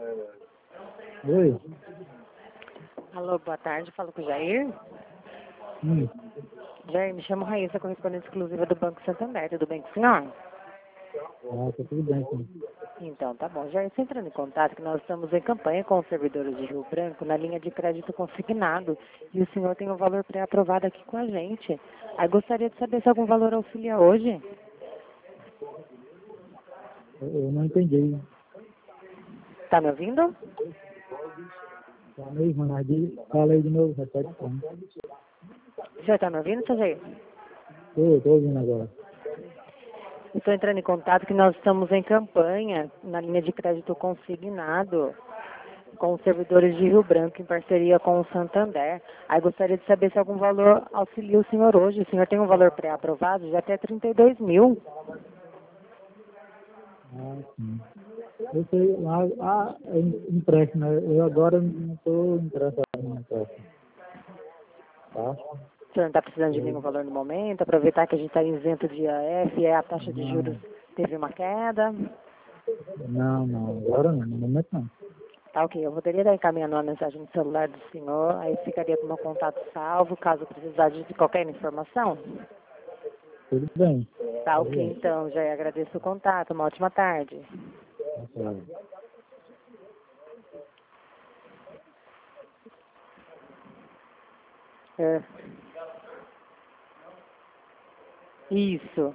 Oi. Alô, boa tarde, falo com o Jair. Jair, me chamo Raíssa, correspondente exclusiva do Banco Santander, tudo bem com o senhor? Ah, tá tudo bem, sim. Então, tá bom. Jair, você entrando em contato que nós estamos em campanha com os servidores de Rio Branco na linha de crédito consignado e o senhor tem um valor pré-aprovado aqui com a gente. Aí gostaria de saber se algum valor auxilia hoje. Eu não entendi. Tá me ouvindo? Tá meio ruim, mas fala aí de novo, repete pra mim. O senhor tá me ouvindo, seu Jair? Tô ouvindo agora. Estou entrando em contato que nós estamos em campanha na linha de crédito consignado com os servidores de Rio Branco em parceria com o Santander. Aí gostaria de saber se algum valor auxilia o senhor hoje. O senhor tem um valor pré-aprovado de até 32 mil. Ah, sim. Eu sei, empréstimo, né? Eu agora não estou interessado em empréstimo. Tá? O senhor não está precisando de nenhum valor no momento, aproveitar que a gente está isento de IAF e a taxa de juros teve uma queda. Não, agora não, no momento não. Tá ok, eu poderia estar encaminhando uma mensagem no celular do senhor, aí ficaria com o meu contato salvo, caso precisar de qualquer informação. Tudo bem. Tá ok, então, já agradeço o contato, uma ótima tarde. Tá claro. É. Isso.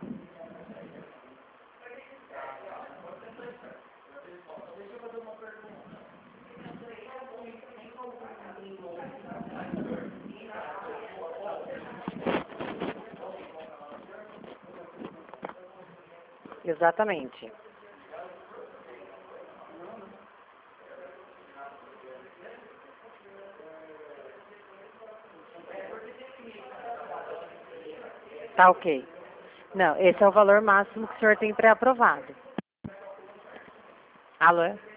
Exatamente. Tá ok. Não, esse é o valor máximo que o senhor tem pré-aprovado. Alô?